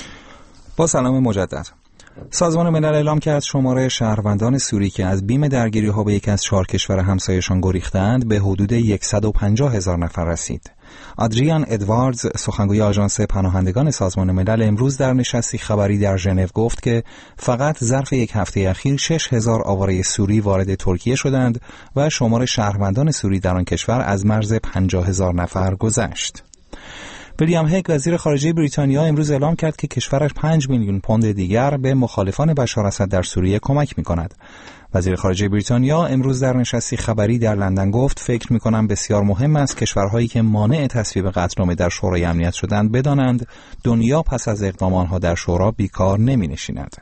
با سلام مجدد. سازمان ملل اعلام کرد شماره شهروندان سوری که از بیم درگیری‌ها به یکی از 4 کشور همسایه‌شان گریختند به حدود 150,000 نفر رسید. آدریان ادواردز، سخنگوی آژانس پناهندگان سازمان ملل، امروز در نشستی خبری در ژنو گفت که فقط ظرف یک هفته اخیر 6,000 آواره سوری وارد ترکیه شدند و شمار شهروندان سوری در آن کشور از مرز 50,000 نفر گذشت. ویلیام هگ، وزیر خارجه بریتانیا، امروز اعلام کرد که کشورش 5 میلیون پوند دیگر به مخالفان بشار اسد در سوریه کمک می‌کند. وزیر خارجه بریتانیا امروز در نشستی خبری در لندن گفت فکر می‌کنم بسیار مهم است کشورهایی که مانع تصویب قطعنامه در شورای امنیت شدند بدانند دنیا پس از اقدام آنها در شورا بیکار نمی‌نشیند.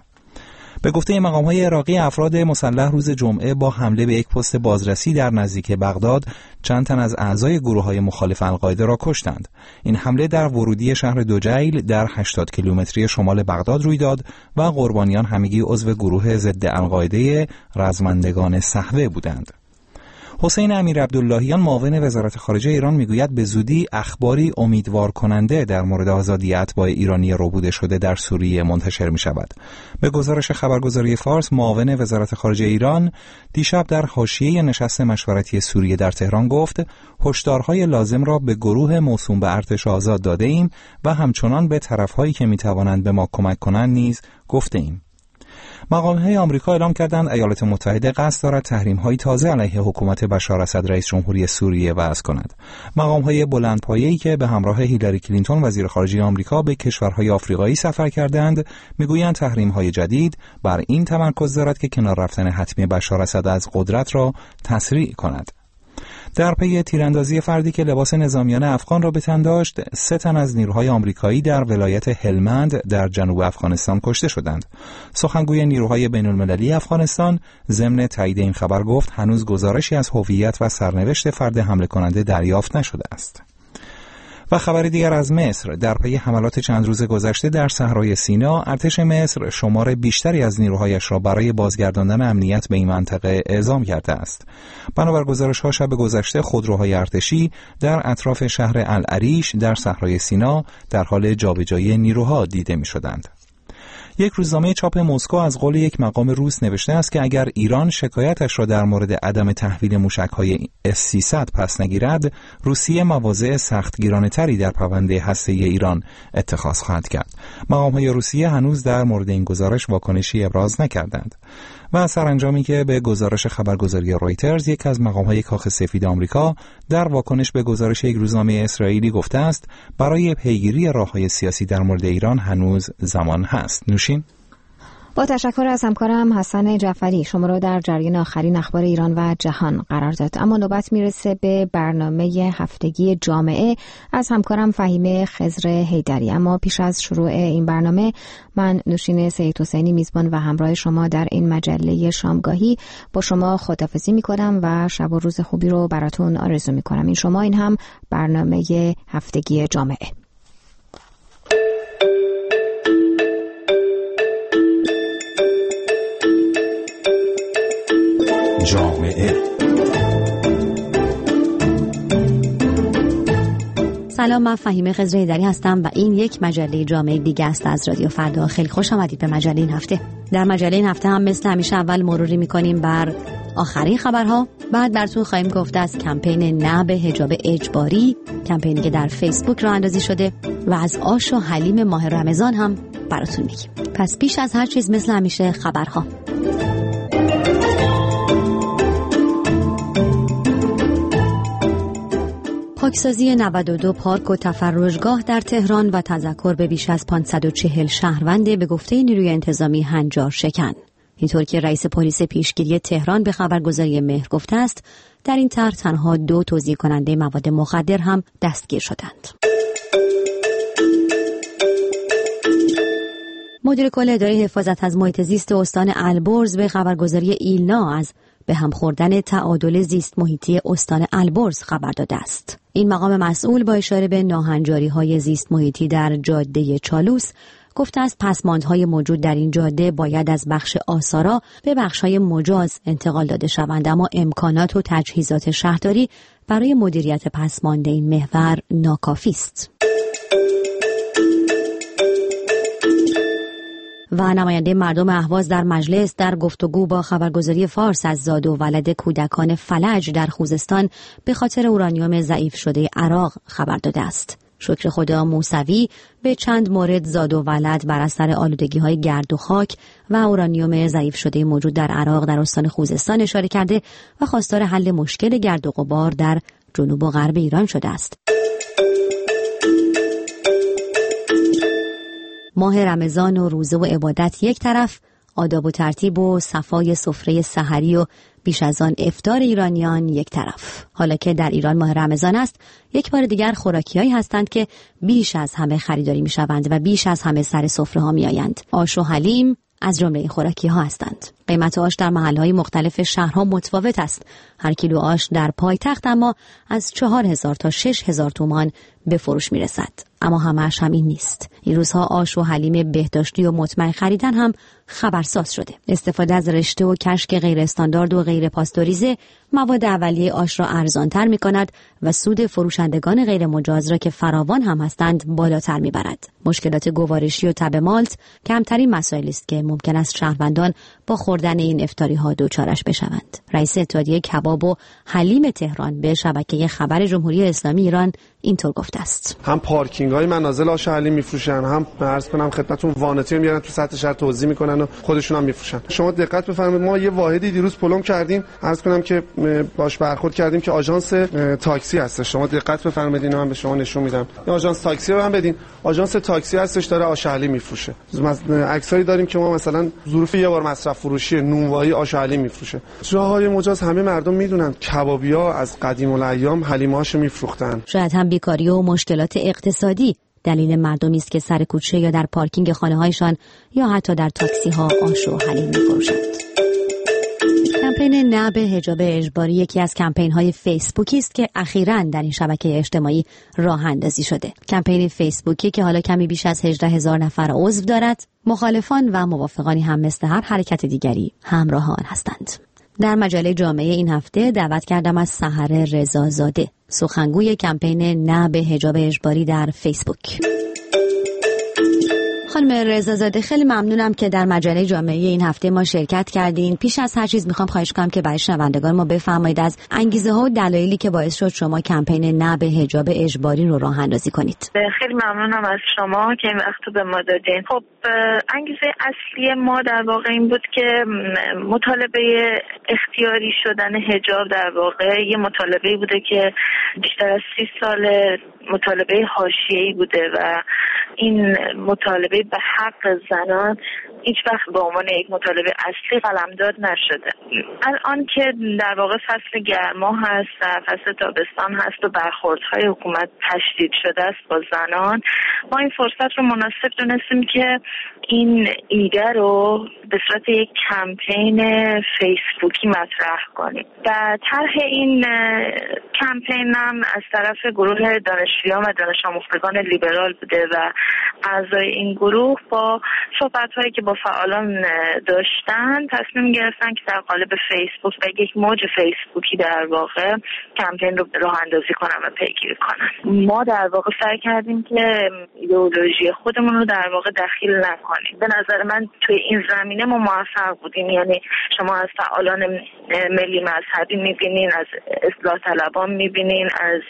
به گفته مقام‌های عراقی، افراد مسلح روز جمعه با حمله به یک پست بازرسی در نزدیک بغداد چند تن از اعضای گروه‌های مخالف القاعده را کشتند. این حمله در ورودی شهر دوجیل در 80 کیلومتری شمال بغداد روی داد و قربانیان همگی عضو گروه ضد القاعده رزمندگان صحوه بودند. حسین امیر عبداللهیان، معاون وزارت خارجه ایران، میگوید به زودی اخباری امیدوار کننده در مورد آزادی اتباع ایرانی ربوده شده در سوریه منتشر می شود. به گزارش خبرگزاری فارس، معاون وزارت خارجه ایران دیشب در حاشیه نشست مشورتی سوریه در تهران گفت هشدارهای لازم را به گروه موسوم به ارتش آزاد داده ایم و همچنان به طرفهایی که می توانند به ما کمک کنند نیز گفته ایم. مقام‌های آمریکا اعلام کردند ایالات متحده قصد دارد تحریم‌های تازه علیه حکومت بشار اسد رئیس جمهوری سوریه وضع کند. مقام‌های بلندپایه‌ای که به همراه هیلاری کلینتون وزیر خارجه آمریکا به کشورهای آفریقایی سفر کردند، میگویند تحریم‌های جدید بر این تمرکز دارد که کنار رفتن حتمی بشار اسد از قدرت را تسریع کند. در پی تیراندازی فردی که لباس نظامیان افغان را به تن داشت، 3 تن از نیروهای آمریکایی در ولایت هلمند در جنوب افغانستان کشته شدند. سخنگوی نیروهای بین‌المللی افغانستان ضمن تایید این خبر گفت هنوز گزارشی از هویت و سرنوشت فرد حمله کننده دریافت نشده است. و خبر دیگر از مصر، در پی حملات چند روز گذشته در صحرای سینا، ارتش مصر شمار بیشتری از نیروهایش را برای بازگرداندن امنیت به این منطقه اعزام کرده است. بنابر گزارش‌ها شب گذشته خودروهای ارتشی در اطراف شهر العریش در صحرای سینا در حال جابجایی نیروها دیده می‌شدند. یک روزنامه چاپ مسکو از قول یک مقام روس نوشته است که اگر ایران شکایتش را در مورد عدم تحویل موشک‌های S-300 پس نگیرد، روسیه مواضع سختگیرانه‌تری در پرونده هسته‌ای ایران اتخاذ خواهد کرد. مقام‌های روسیه هنوز در مورد این گزارش واکنشی ابراز نکردند. و سرانجامی که به گزارش خبرگزاری رویترز، یک از مقام‌های کاخ سفید آمریکا در واکنش به گزارش یک روزنامه اسرائیلی گفته است برای پیگیری راه‌های سیاسی در مورد ایران هنوز زمان هست. نوشین. با تشکر از همکارم حسن جعفری، شما را در جریان آخرین اخبار ایران و جهان قرار داد. اما نوبت میرسه به برنامه هفتگی جامعه از همکارم فهیمه خضر حیدری. اما پیش از شروع این برنامه، من نوشین سید حسینی میزبان و همراه شما در این مجله شامگاهی با شما خداحافظی میکنم و شب و روز خوبی رو براتون آرزو میکنم. این شما، این هم برنامه هفتگی جامعه. جامعه. سلام، من فهیمه خضر حیدری هستم و این یک مجله جامعه دیگه است از رادیو فردا. خیلی خوش آمدید به مجله این هفته. در مجله این هفته هم مثل همیشه اول مروری می‌کنیم بر آخرین خبرها بعد براتون خواهیم گفت از کمپین نه به حجاب اجباری، کمپینی که در فیسبوک راه اندازی شده و از آش و حلیم ماه رمضان هم براتون میگیم. پس پیش از هر چیز مثل همیشه خبرها. پاکسازی 92 پارک و تفرجگاه در تهران و تذکر به بیش از 540 شهروند به گفته نیروی انتظامی هنجار شکن. اینطور که رئیس پلیس پیشگیری تهران به خبرگزاری مهر گفته است در این طرح تنها 2 توزیع کننده مواد مخدر هم دستگیر شدند. مدیر کل اداره حفاظت از محیط زیست استان البرز به خبرگزاری ایلنا از به هم خوردن تعادل زیست محیطی استان البرز خبر داده است. این مقام مسئول با اشاره به ناهنجاری‌های زیست محیطی در جاده چالوس گفته است پسماندهای موجود در این جاده باید از بخش آسارا به بخش‌های مجاز انتقال داده شوند، اما امکانات و تجهیزات شهرداری برای مدیریت پسماند این محور ناکافی است. و نماینده مردم اهواز در مجلس در گفتگو با خبرگزاری فارس از زاد و ولد کودکان فلج در خوزستان به خاطر اورانیوم ضعیف شده عراق خبر داده است. شکر خدا موسوی به چند مورد زاد و ولد بر اثر آلودگی‌های گرد و خاک و اورانیوم ضعیف شده موجود در عراق در استان خوزستان اشاره کرده و خواستار حل مشکل گرد و غبار در جنوب و غرب ایران شده است. ماه رمضان و روزه و عبادت یک طرف، آداب و ترتیب و صفای سفره سحری و بیش از آن افطار ایرانیان یک طرف. حالا که در ایران ماه رمضان است، یک بار دیگر خوراکی‌هایی هستند که بیش از همه خریداری می‌شوند و بیش از همه سر سفره‌ها می‌آیند. آش و حلیم از جمله این خوراکی‌ها هستند. قیمت آش در محل‌های مختلف شهرها متفاوت است. هر کیلو آش در پایتخت اما از 4000 تا 6000 تومان به فروش می‌رسد. اما همه‌اش هم این نیست. این روزها آش و حلیم بهداشتی و مطمئن خریدن هم خبرساز شده. استفاده از رشته و کشک غیر استاندارد و غیر پاستوریزه مواد اولیه آش را ارزان‌تر می‌کند و سود فروشندگان غیر مجاز را که فراوان هم هستند بالاتر می‌برد. مشکلات گوارشی و تب مالت کمترین مسائلی است که ممکن است شهروندان با خوردن این افطاری‌ها دوچارش بشوند. رئیس اتحادیه کباب و حلیم تهران به شبکه خبر جمهوری اسلامی ایران اینطور گفته است: هم پارکینگ‌های منازل آش و حلیم می‌فروشن، هم عرض کنم خدمتتون وانتی رو میارن تو سطح شهر توزیع می‌کنن و خودشون هم می‌فروشن. شما دقت بفرمایید، ما یه واحدی دیروز پلم کردیم، عرض کنم که باش برخورد کردیم که آژانس تاکسی هستش. شما دقت بفرمایید، اینو من به شما نشون میدم. این آژانس تاکسی رو هم بدین. آژانس تاکسی هستش، داره آش و حلیم می‌فروشه. عکسایی داریم که ما مثلا ظروف یه بار مصرف فروشی نونوایی آش و حلیم می‌فروشه. جاهای مجاز همه مردم میدونن کبابی‌ها از قدیم الایام حلیم‌هاشو می‌فروختن. شاید هم بیکاری و مشکلات اقتصادی دلیل مردمی است که سر کوچه یا در پارکینگ خانه‌هایشان یا حتی در تاکسی‌ها آش و حلیم می‌فروشند. کمپین نه به حجاب اجباری یکی از کمپین‌های فیسبوکی است که اخیراً در این شبکه اجتماعی راه اندازی شده. کمپین فیسبوکی که حالا کمی بیش از 18000 نفر عضو دارد، مخالفان و موافقانی هم مثل هر حرکت دیگری همراه آن هستند. در مجله جامعه این هفته دعوت کردم از سحر رضازاده، سخنگوی کمپین نه به حجاب اجباری در فیسبوک. خانم رضازاده، خیلی ممنونم که در مجله جامعه این هفته ما شرکت کردین. پیش از هر چیز میخوام خواهش کنم که برای شنوندگان ما بفرمایید از انگیزه ها و دلایلی که باعث شد شما کمپین نه به حجاب اجباری رو راه اندازی کنید. خیلی ممنونم از شما که این وقت به ما دادین. خب انگیزه اصلی ما در واقع این بود که مطالبه اختیاری شدن حجاب در واقع یه مطالبه بوده که بیشتر از 30 سال مطالبه حاشیه‌ای بوده و این مطالبه به حق زنان هیچ وقت به عنوان یک مطالبه اصلی قلمداد نشده. الان که در واقع فصل گرما هست و فصل تابستان هست و برخوردهای حکومت تشدید شده است با زنان، ما این فرصت رو مناسب دونستیم که این ایده رو به صورت یک کمپین فیسبوکی مطرح کنیم. و طرح این کمپین هم از طرف گروه دانشجویان و دانش آموختگان لیبرال بوده و اعضای این گروه گروه با صحبت‌هایی که با فعالان داشتن تصمیم گرفتن که در قالب فیسبوک و یک موج فیسبوکی در واقع کمپین رو راه اندازی کنن و پیگیری کنن. ما در واقع سعی کردیم که ایدئولوژی خودمون رو در واقع دخیل نکنیم. به نظر من توی این زمینه ما موفق بودیم. یعنی شما از فعالان ملی مذهبی می‌بینین، از اصلاح طلبان می‌بینین، از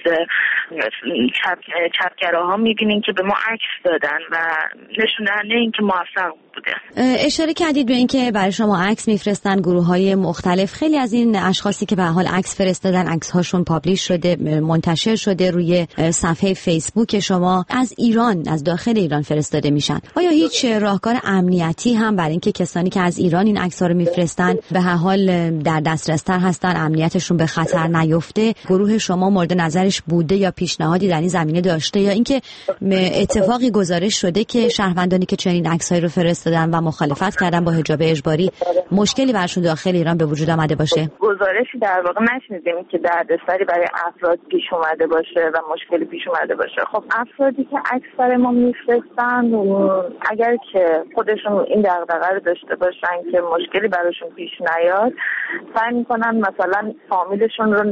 چپگراها می‌بینین که به ما عکس دادن و نشون دهنده این که موفق بوده. اشاره کردید به اینکه برای شما عکس میفرستن گروه‌های مختلف. خیلی از این اشخاصی که به حال عکس فرستادن، عکس‌هاشون پابلیش شده، منتشر شده روی صفحه فیسبوک شما، از ایران، از داخل ایران فرستاده میشن. آیا هیچ راهکار امنیتی هم برای اینکه کسانی که از ایران این عکس‌ها رو میفرستن به هر حال در دسترس‌تر هستن، امنیتشون به خطر نیفته، گروه شما مورد نظرش بوده یا پیشنهادی در این زمینه داشته، یا اینکه اتفاقی گزارش شده که شهروندانی که چنین عکس‌هایی رو فرستادن و مخالفت کردن با حجاب اجباری مشکلی براشون داخل ایران به وجود آمده باشه؟ گزارشی در واقع نشنیدیم که دردسری برای افراد پیش اومده باشه و مشکلی پیش اومده باشه. خب افرادی که عکس برای ما میفرستن اگر که خودشون این دغدغه رو داشته باشن که مشکلی براشون پیش نیاد، سعی میکنن مثلا فامیلشون رو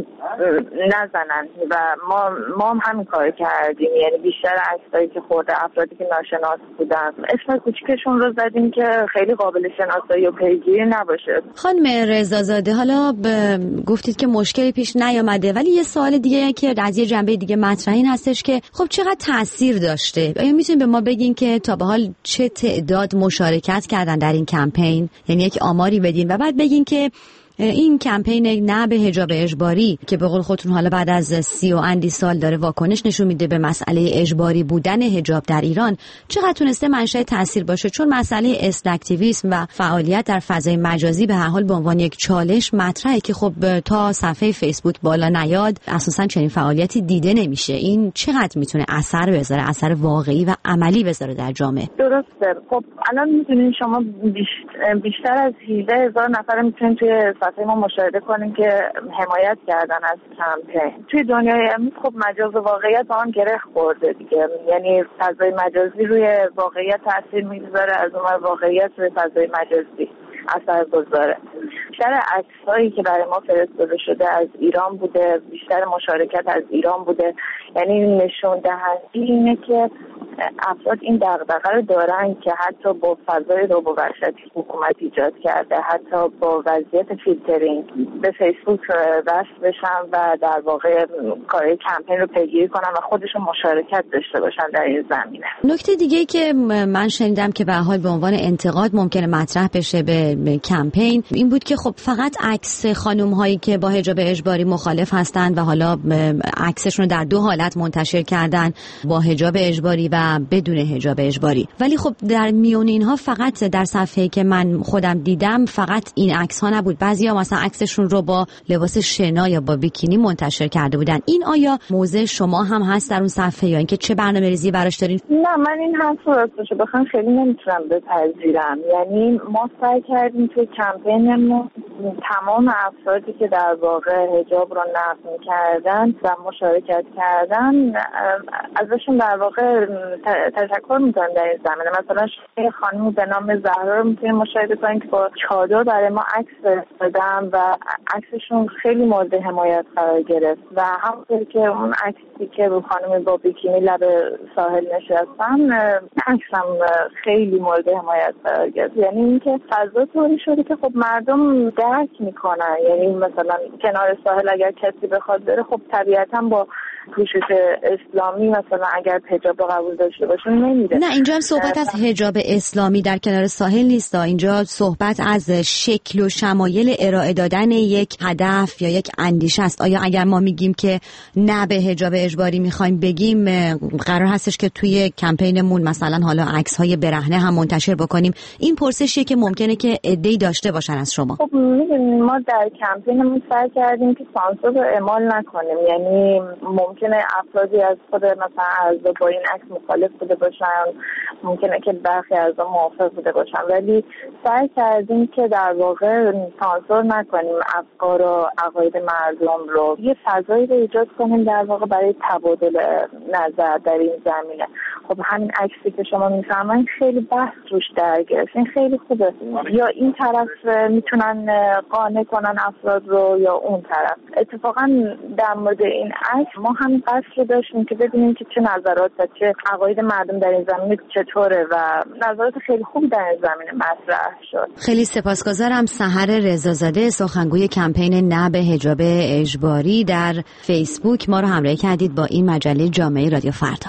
نزنن و ما هم همین کار کردیم. یعنی بیشتر عکسایی که خورده افرادی که ناشناس بودن اسم کوچیکشون رو زدیم که خیلی قابل شناسایی و پیگیری نباشه. خانم رضازاده، حالا گفتید که مشکلی پیش نیامده، ولی یه سوال دیگه که از یه جنبه دیگه مطرح این هستش که خب چقدر تاثیر داشته؟ آیا میتونید به ما بگین که تا به حال چه تعداد مشارکت کردن در این کمپین؟ یعنی یک آماری بدین و بعد بگین که این کمپین نه به حجاب اجباری که به قول خودتون حالا بعد از 30 و اندی سال داره واکنش نشون میده به مسئله اجباری بودن حجاب در ایران، چقدر تونسته منشأ تاثیر باشه؟ چون مسئله اکتیویسم و فعالیت در فضای مجازی به هر حال به عنوان یک چالش مطرحه که خب تا صفحه فیسبوک بالا نیاد اساسا چنین فعالیتی دیده نمیشه. این چقدر میتونه اثر بذاره، اثر واقعی و عملی بذاره در جامعه؟ درسته. خب الان میتونین شما بیشتر از 18000 نفر میتونین توی صفحه ما مشاهده کنیم که حمایت کردن از کمپین. توی دنیای امروز خب مجاز و واقعیت با هم گره خورده دیگه. یعنی فضای مجازی روی واقعیت تاثیر میگذاره، از اون واقعیت روی فضای مجازی اثر گذاره. بیشتر عکس‌هایی که برای ما فرستاده شده از ایران بوده، بیشتر مشارکت از ایران بوده. یعنی نشون دهنده اینه که افراد این دغدغه رو دارن که حتی با فضای رعب و وحشتی حکومت ایجاد کرده، حتی با وضعیت فیلترینگ به فیسبوک وصل بشن و در واقع کارهای کمپین رو پیگیری کنن و خودشون مشارکت داشته باشن در این زمینه. نکته دیگه که من شنیدم که به هر حال به عنوان انتقاد ممکنه مطرح بشه به کمپین این بود که خب فقط عکس خانم هایی که با حجاب اجباری مخالف هستند و حالا عکسشون رو در دو حالت منتشر کردن، با حجاب اجباری و بدون حجاب اجباری. ولی خب در میون اینها فقط در صفحه‌ای که من خودم دیدم فقط این عکس ها نبود. بعضیا مثلا عکسشون رو با لباس شنا یا با بیکینی منتشر کرده بودن. این آیا موضع شما هم هست در اون صفحه یا اینکه چه برنامه‌ریزی براش دارین؟ نه، من این حرف رو راستش بخوام خیلی نمیتونم بپذیرم. یعنی ما سعی کردیم توی کمپینمون تمام افرادی که در واقع حجاب رو نقض می‌کردن و مشارکت کردن ازشون در واقع تشکر می‌کنم در این زمینه. مثلا یه خانمی به نام زهرا رو می‌تونید مشاهده کنید که با چادر برای ما عکس فرستادن و عکسشون خیلی مورد حمایت قرار گرفت و همونطور که اون عکسی که رو خانم با بیکینی لب ساحل نشستن عکسم خیلی مورد حمایت قرار گرفت. یعنی اینکه فضا طوری شده که خب مردم درک میکنن. یعنی مثلا کنار ساحل اگر کسی بخواد بره خب طبیعتا با پوشش اسلامی مثلا اگر حجاب قبول داشته باشه نمیره. نه، اینجا هم صحبت از حجاب اسلامی در کنار ساحل نیست. اینجا صحبت از شکل و شمایل ارائه دادن یک هدف یا یک اندیشه است. آیا اگر ما میگیم که نه به حجاب اجباری میخوایم بگیم، قرار هستش که توی کمپینمون مثلا حالا عکس‌های برهنه هم منتشر بکنیم؟ این پرسشیه که ممکنه که عده‌ای داشته باشن از شما. خب میدونید ما در کمپینمون سعی کردیم که سانسور رو اعمال نکنیم. یعنی ممکنه افرادی از خود مثلا اعضا با این عکس مخالف بوده باشن، ممکنه که برخی اعضا موافق بوده باشن، ولی سعی کردیم که در واقع سانسور نکنیم افکار و عقاید مردم رو، یه فضایی رو ایجاد کنیم در واقع برای تبادل نظر در این زمینه. خب همین عکسی که شما میفرمایید خیلی بحث روش در گرفت، این خیلی خوبه، یا این طرف میتونن قانع کنن افراد رو یا اون طرف. اتفاقا در مورد این عکس ما هم قصد رو داشتیم که ببینیم که چه نظرات و چه عقاید مردم در این زمینه چطوره و نظرات خیلی خوب در این زمینه مطرح شد. خیلی سپاسگزارم. سحر رضازاده، سخنگوی کمپین نه به حجاب اجباری، در فیسبوک ما رو همراهی کردید با این مجله جامعه رادیو فردا.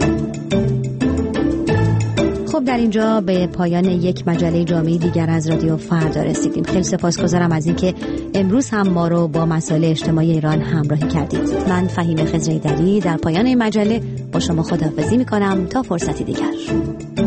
خب در اینجا به پایان یک مجله جامعه دیگر از رادیو فردا رسیدیم. خیلی سپاسگزارم از اینکه امروز هم ما رو با مسائل اجتماعی ایران همراهی کردید. من فهیم خضرایدری در پایان این مجله با شما خداحافظی می‌کنم تا فرصتی دیگر.